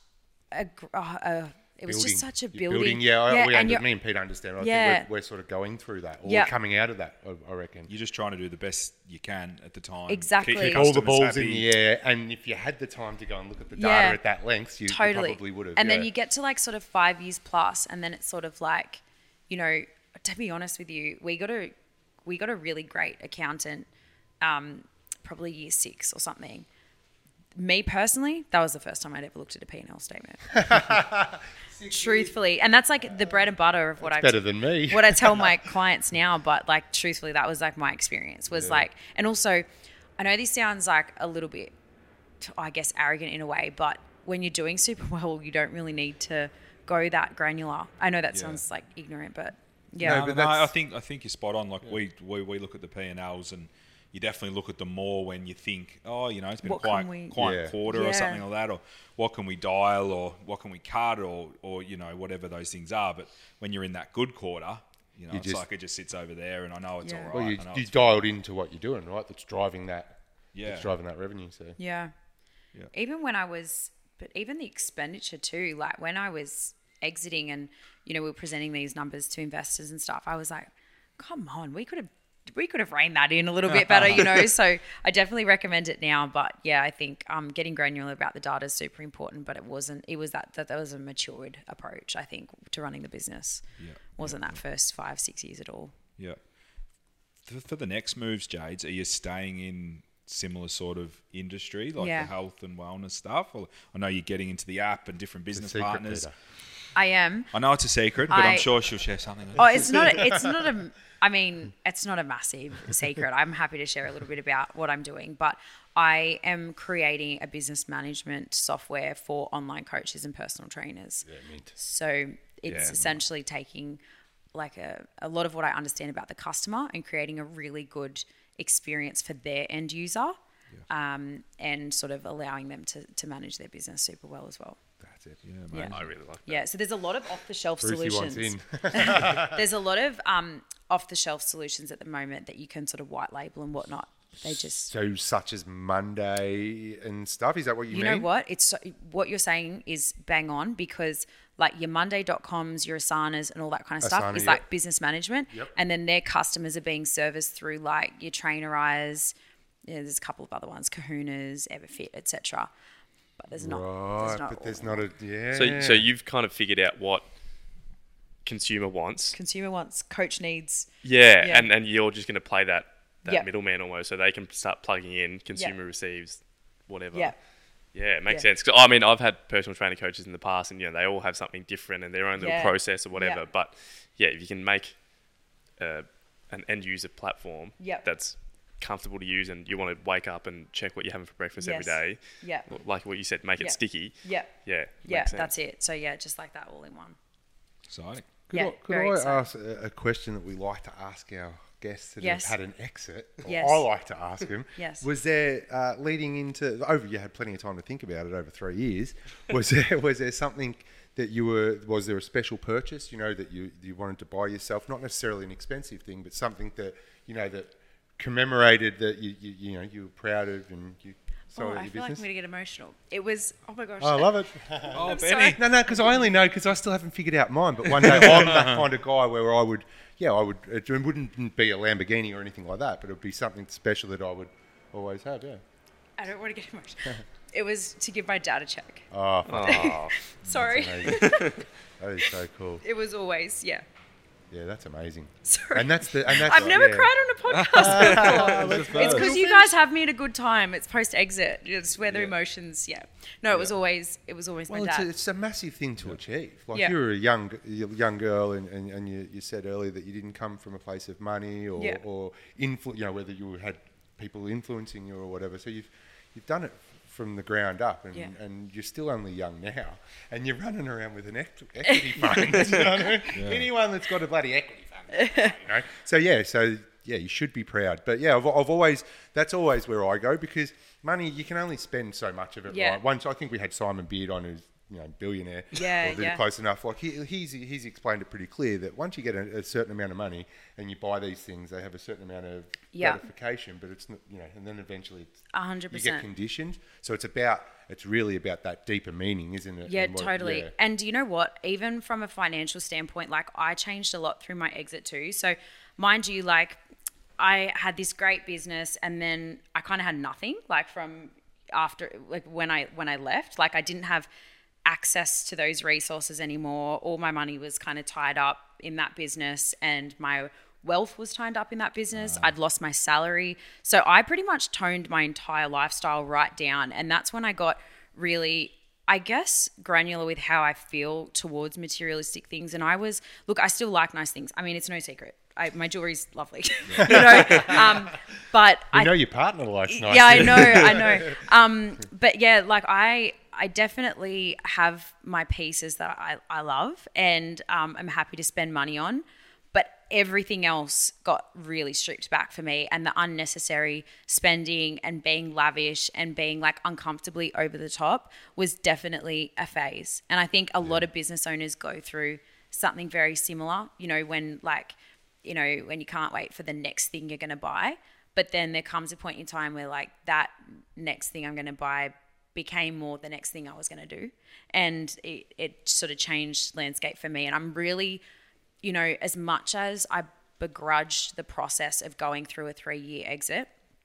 it was just such a building. Me and Pete understand. I think we're sort of going through that, or we're coming out of that, I reckon. You're just trying to do the best you can at the time. Exactly. Keep all the balls in the air, and if you had the time to go and look at the data at that length, you probably would have. And then you get to, like, sort of 5 years plus, and then it's sort of like, to be honest with you, we got a really great accountant, probably year 6 or something. Me personally, that was the first time I'd ever looked at a P&L statement. Truthfully. And that's like the bread and butter of what better than me. What I tell my clients now. But, like, truthfully, that was like my experience was like, and also, I know this sounds like a little bit, I guess, arrogant in a way, but when you're doing super well, you don't really need to go that granular. I know that sounds like ignorant, but yeah. No, I think you're spot on. Like, we look at the P&Ls, and you definitely look at them more when you think, it's been a quiet quarter or something like that, or what can we dial, or what can we cut, or whatever those things are. But when you're in that good quarter, it's like it just sits over there, and I know it's all right. Well, you dialed into what you're doing, right? That's driving that. That's driving that revenue. So even when even the expenditure too. Like, when I was exiting, and we were presenting these numbers to investors and stuff, I was like, come on, we could have reined that in a little bit better, So I definitely recommend it now. But I think getting granular about the data is super important. But it wasn't. It was that was a matured approach, I think, to running the business. Wasn't that first 5-6 years at all. Yeah. For the next moves, Jades, are you staying in similar sort of industry, like the health and wellness stuff? Or I know you're getting into the app and different business partners. Peter. I am. I know it's a secret, but I'm sure she'll share something. It's not a massive secret. I'm happy to share a little bit about what I'm doing, but I am creating a business management software for online coaches and personal trainers. So it's essentially taking, like, a lot of what I understand about the customer and creating a really good experience for their end user, and sort of allowing them to manage their business super well as well. That's it. Yeah, I really like that. Yeah, so there's a lot of off-the-shelf Brucey solutions. wants in. There's a lot of off-the-shelf solutions at the moment that you can sort of white label and whatnot. They just... So such as Monday and stuff, is that what you mean? You know what? What you're saying is bang on, because, like, your Monday.coms, your Asanas and all that kind of stuff is like business management. Yep. And then their customers are being serviced through, like, your Trainerize, there's a couple of other ones, Kahunas, Everfit, etc. But there's not. Right, but there's not a So you've kind of figured out what consumer wants. Consumer wants, coach needs. Yeah, Yeah. and you're just going to play that Yeah. middleman almost, so they can start plugging in. Consumer receives whatever. Yeah. Yeah, it makes sense. 'Cause, I mean, I've had personal training coaches in the past, and they all have something different and their own little process or whatever. Yeah. But yeah, if you can make an end user platform that's comfortable to use, and you want to wake up and check what you're having for breakfast every day, like what you said, make it sticky. Yeah, makes sense. that's it. So just like that, all in one. Exciting. Could I ask a question that we like to ask our guests that have had an exit? Yes. I like to ask them. Yes. Was there leading into you had plenty of time to think about it over 3 years? Was there something that was there a special purchase that you wanted to buy yourself? Not necessarily an expensive thing, but something that that commemorated that you were proud of and you. Sorry, I feel like I'm going to get emotional. It was, oh my gosh. Oh, I love it. Oh, sorry. Benny. No, because I only know because I still haven't figured out mine. But one day I'm that kind of guy where I would. It wouldn't be a Lamborghini or anything like that, but it would be something special that I would always have. Yeah. I don't want to get emotional. It was to give my dad a check. Oh, Sorry. that is so cool. It was always, Yeah, that's amazing. Sorry. And that's I've never cried on a podcast before. It's because you guys have me at a good time. It's post-exit. It's where the emotions, No, it was always my dad. It's a massive thing to achieve. Like Yeah. you were a young girl, and you said earlier that you didn't come from a place of money or whether you had people influencing you or whatever. So you've done it from the ground up, and you're still only young now, and you're running around with an equity fund. Anyone that's got a bloody equity fund, So you should be proud. But I've always that's always where I go because money you can only spend so much of it. Yeah. Right? Once I think we had Simon Beard on who's billionaire. Or close enough. Like he's explained it pretty clear that once you get a certain amount of money and you buy these things, they have a certain amount of gratification, but it's not, and then eventually it's 100%. you get conditioned. So it's really about that deeper meaning, isn't it? Yeah, totally. And you know what? Even from a financial standpoint, like I changed a lot through my exit too. So mind you, like I had this great business and then I kind of had nothing like from after, like when I left, like I didn't have access to those resources anymore. All my money was kind of tied up in that business and my wealth was tied up in that business. I'd lost my salary. So I pretty much toned my entire lifestyle right down. And that's when I got really, I guess, granular with how I feel towards materialistic things. And I still like nice things. I mean, it's no secret. My jewelry's lovely, but I know your partner likes nice. Yeah, I know. But yeah, like I definitely have my pieces that I love and I'm happy to spend money on, but everything else got really stripped back for me, and the unnecessary spending and being lavish and being like uncomfortably over the top was definitely a phase. And I think a lot of business owners go through something very similar, when you can't wait for the next thing you're going to buy. But then there comes a point in time where like that next thing I'm going to buy became more the next thing I was going to do. And it sort of changed landscape for me. And I'm really, as much as I begrudged the process of going through a 3-year exit,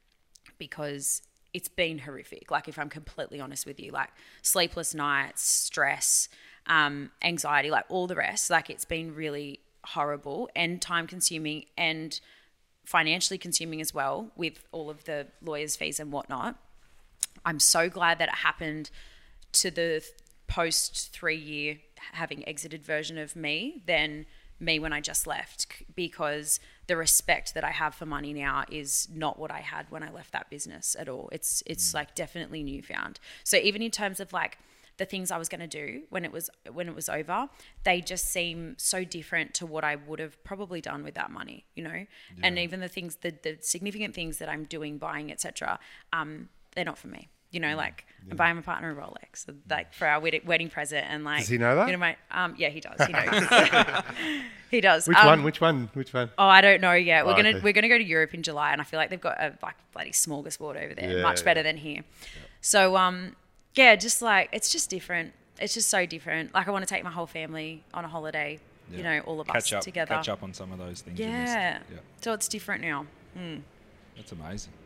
because it's been horrific. Like if I'm completely honest with you, like sleepless nights, stress, anxiety, like all the rest, like it's been really horrible and time consuming and financially consuming as well with all of the lawyers' fees and whatnot. I'm so glad that it happened to the post 3-year having exited version of me than me when I just left, because the respect that I have for money now is not what I had when I left that business at all. It's like definitely newfound. So even in terms of like the things I was going to do when it was over, they just seem so different to what I would have probably done with that money, And even the things, the significant things that I'm doing, buying, etc., they're not for me. Like I'm buying my partner a Rolex, like for our wedding present, and like. Does he know that? Yeah, he does. He knows. He does. Which one? Oh, I don't know yet. We're okay. we're gonna go to Europe in July, and I feel like they've got a bloody smorgasbord over there, much better than here. So just like it's just different. It's just so different. Like I want to take my whole family on a holiday. All of us together. Catch up on some of those things. Yeah. So it's different now. That's amazing.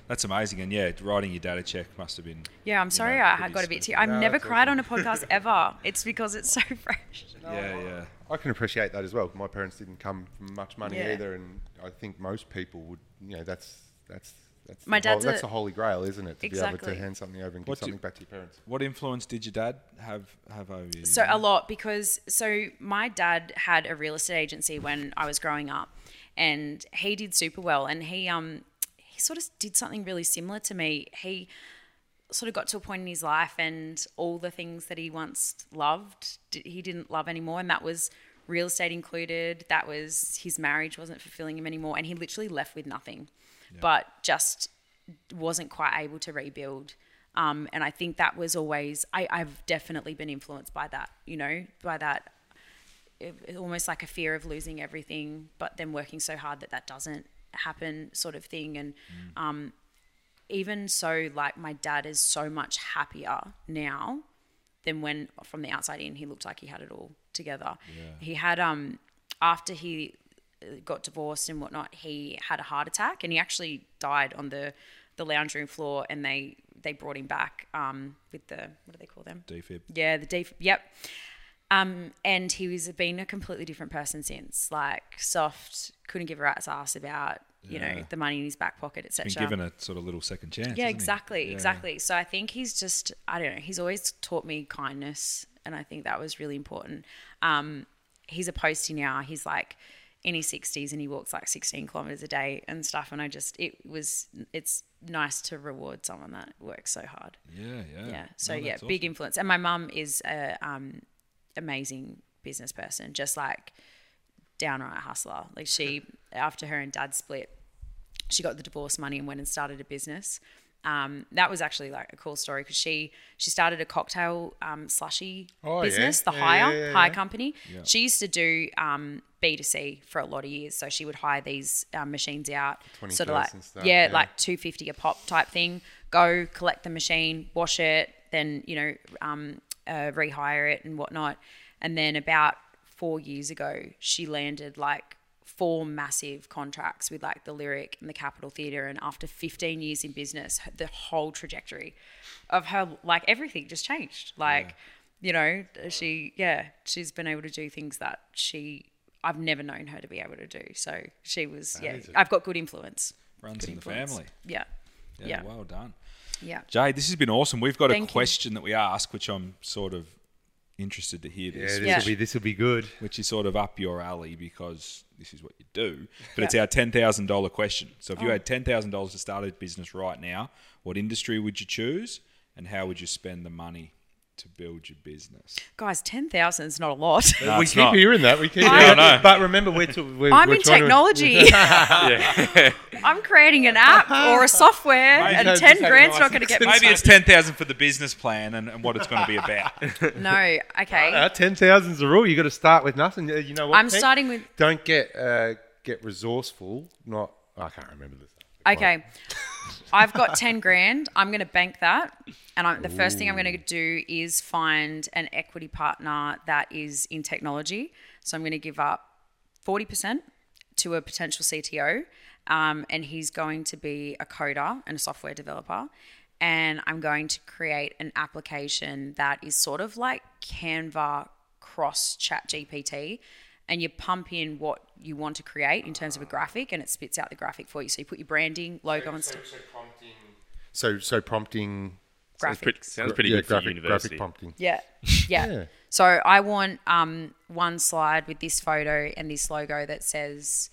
That's amazing. And yeah, writing your dad a check must have been. Yeah, I'm sorry I got a bit teary. I've never cried on a podcast ever. It's because it's so fresh. Yeah. I can appreciate that as well. My parents didn't come from much money either, and I think most people would. That's my dad's that's the holy grail, isn't it? To exactly. be able to hand something over and give something back to your parents. What influence did your dad have over you? So a lot, because my dad had a real estate agency when I was growing up, and he did super well, and he sort of did something really similar to me. He sort of got to a point in his life, and all the things that he once loved, he didn't love anymore, and that was real estate included. That was his marriage wasn't fulfilling him anymore, and he literally left with nothing, but just wasn't quite able to rebuild. And I think that was always, I've definitely been influenced by that, by that almost like a fear of losing everything, but then working so hard that doesn't happen sort of thing. And even so, like, my dad is so much happier now than when from the outside in he looked like he had it all together. He had after he got divorced and whatnot, he had a heart attack, and he actually died on the lounge room floor, and they brought him back with the, what do they call them? Defib. Yeah, the defib. Yep. And he was been a completely different person since, like soft, couldn't give a rat's ass about, the money in his back pocket, etc. Been given a sort of little second chance. Yeah, exactly. So I think he's just, I don't know, he's always taught me kindness, and I think that was really important. He's a postie now. He's like in his 60s, and he walks like 16 kilometers a day and stuff. And it's nice to reward someone that works so hard. Yeah. So awesome. Big influence. And my mum is a amazing business person, just like downright hustler. Like she, after her and dad split, she got the divorce money and went and started a business. That was actually like a cool story, because she started a cocktail slushy business, the Hire company. Yeah. She used to do B2C for a lot of years, so she would hire these machines out, sort of like like $250 a pop type thing. Go collect the machine, wash it, then rehire it and whatnot. And then about 4 years ago, she landed like 4 massive contracts with like the Lyric and the Capitol Theatre, and after 15 years in business, the whole trajectory of her, like everything just changed. Like, she's been able to do things that I've never known her to be able to do. So she was, I've got good influence. Runs in the family. Yeah. Well done. Yeah. Jade, this has been awesome. We've got a question that we ask, which I'm sort of interested to hear this. This will be good. Which is sort of up your alley, because this is what you do. But it's our $10,000 question. So if you had $10,000 to start a business right now, what industry would you choose, and how would you spend the money to build your business? Guys, 10,000 is not a lot. No, we keep hearing that. But remember, I'm in technology. I'm creating an app or a software, and 10 grand's not going to get me. Maybe it's 10,000 for the business plan and what it's going to be about. No, okay. 10,000 is the rule. You got to start with nothing. You know what? I'm starting with. Don't get resourceful. I can't remember this. Okay. I've got 10 grand. I'm going to bank that. And the first thing I'm going to do is find an equity partner that is in technology. So I'm going to give up 40% to a potential CTO. And he's going to be a coder and a software developer. And I'm going to create an application that is sort of like Canva cross ChatGPT. And you pump in what you want to create in terms of a graphic, and it spits out the graphic for you. So you put your branding, logo, and stuff. So prompting. Graphics. Sounds pretty good for university. Graphic prompting. Yeah. So I want one slide with this photo and this logo that says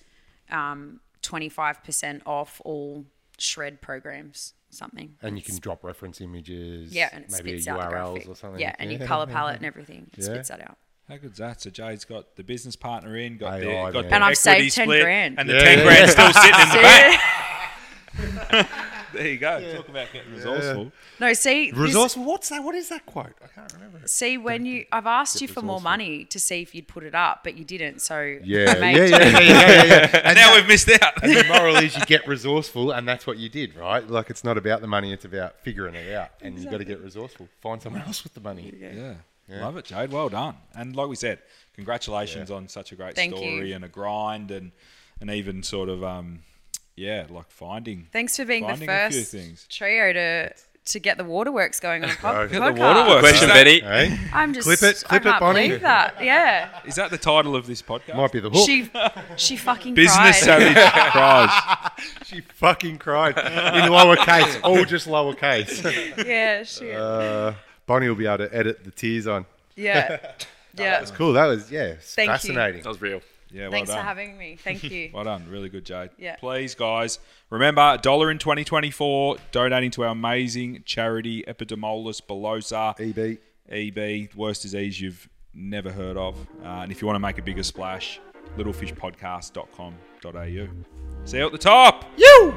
25% off all shred programs, something. And you can drop reference images. Yeah, and it maybe spits out the URLs graphic. or something. Yeah, and your color palette and everything. It spits that out. How good's that? So Jade's got the business partner in, got the and I've saved 10 split, grand. and the 10 grand's still sitting in the bank. There you go. Talk about getting resourceful. No, see. Resourceful? What's that? What is that quote? I can't remember. See, I've asked you for more money to see if you'd put it up, but you didn't. So yeah. And now we've missed out. And the moral is you get resourceful, and that's what you did, right? Like, it's not about the money; it's about figuring it out. And you've got to get resourceful. Find someone else with the money. Yeah. Love it, Jade. Well done. And like we said, congratulations on such a great story and a grind, and even sort of finding. Thanks for being the a few first things. trio to get the waterworks going on a podcast. The waterworks. Question, Betty. Hey? I'm just Clip it, I can't Bonnie. believe that. Yeah. Is that the title of this podcast? Might be the hook. She fucking Business cried. Savage cries. She fucking cried in lowercase, all just lowercase. Yeah, shit. Bonnie will be able to edit the tears on. Yeah. Yeah. That's cool. That was Thank fascinating. you. That was real. Yeah, well Thanks done. for having me. Thank you. Well done. Really good, Jade. Yeah. Please, guys, remember, $1 in 2024, donating to our amazing charity, Epidermolysis bullosa. EB, worst disease you've never heard of. And if you want to make a bigger splash, littlefishpodcast.com.au. See you at the top. You!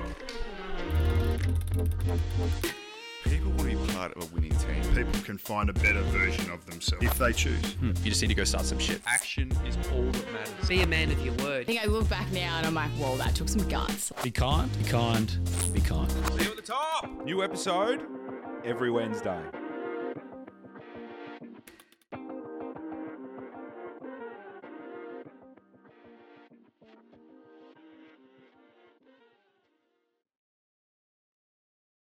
People want to be part of a winning team. People can find a better version of themselves if they choose. You just need to go start some shit. Action is all that matters. Be a man of your word. I think I look back now and I'm like, whoa, that took some guts. Be kind, be kind, be kind. See you at the top. New episode every Wednesday.